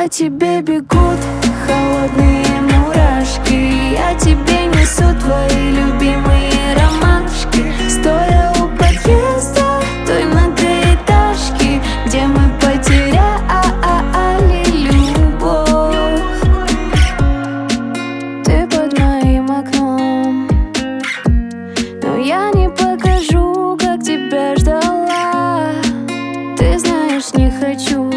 По тебе бегут холодные мурашки, я тебе несу твои любимые ромашки. Стоя у подъезда той многоэтажки, где мы потеряли любовь. Ты под моим окном, но я не покажу, как тебя ждала. Ты знаешь, не хочу,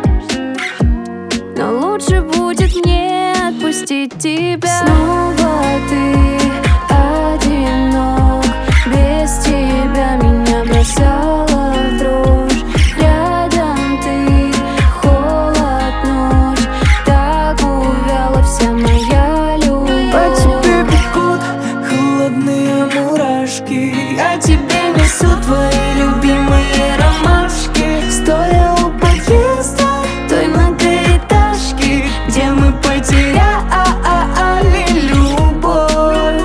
но лучше будет мне отпустить тебя. Снова ты одинок, без тебя меня бросала в дрожь. Рядом ты, холод, ночь, так увяла вся моя любовь. По тебе бегут холодные мурашки, я тебе несу твои любимые ромашки. Стоя у подъезда той многоэтажки, где мы потеряли любовь.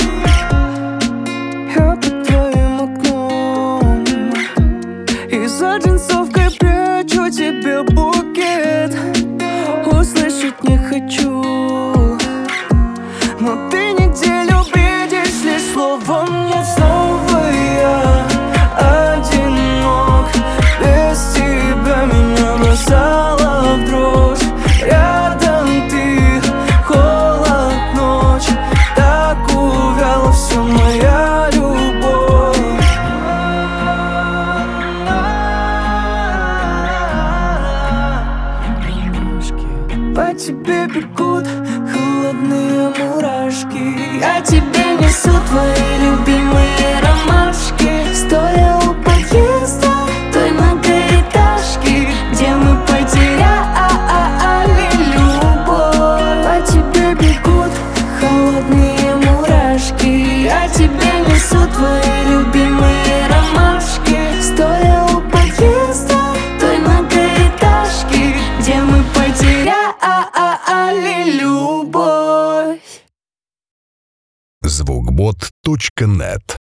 Я под твоим окном, и за джинсовкой прячу тебе букет. Услышать не хочу, но ты неделю бредишь лишь словом нет. Снова я одинок, без тебя меня бросала в дрожь. Рядом ты, холод, ночь, так увяла вся моя любовь. По тебе бегут холодные мурашки, я тебе несу твои любимые ромашки. Стоя у подъезда той многоэтажки, где мы потеряли любовь. По тебе бегут холодные мурашки, я тебе несу твои любимые ромашки. Стоя у подъезда той многоэтажки, где мы потеряли любовь. Звукбот.нет